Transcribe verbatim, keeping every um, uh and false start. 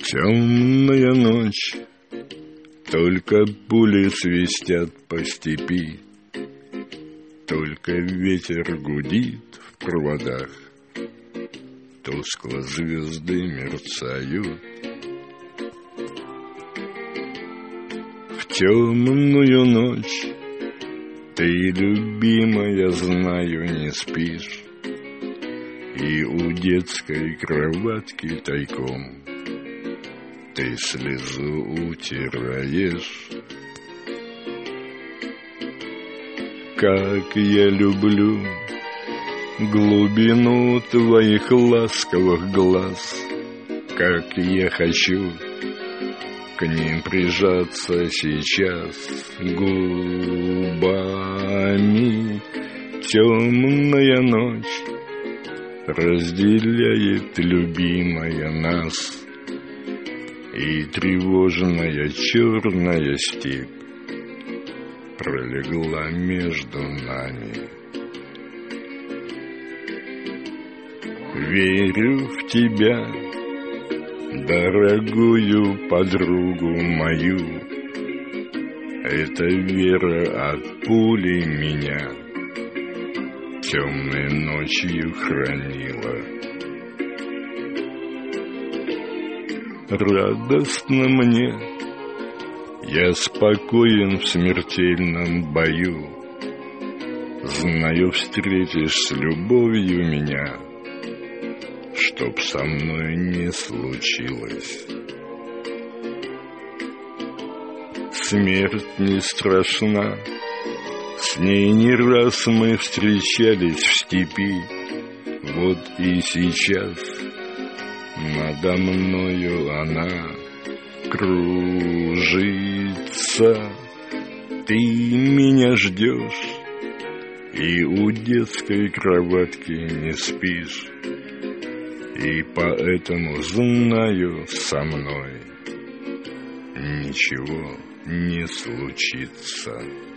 Темная ночь, только пули свистят по степи, только ветер гудит в проводах, тускло звезды мерцают. В темную ночь ты, любимая, знаю, не спишь, и у детской кроватки тайком ты слезу утираешь. Как я люблю глубину твоих ласковых глаз, как я хочу к ним прижаться сейчас губами. Темная ночь разделяет, любимая, нас, и тревожная черная степь пролегла между нами. Верю в тебя, дорогую подругу мою, эта вера от пули меня темной ночью хранила. Радостно мне, я спокоен в смертельном бою, знаю, встретишь с любовью меня, чтоб со мной не случилось. Смерть не страшна, с ней не раз мы встречались в степи, вот и сейчас надо мною она кружится. Ты меня ждешь и у детской кроватки не спишь, и поэтому знаю, со мной ничего не случится.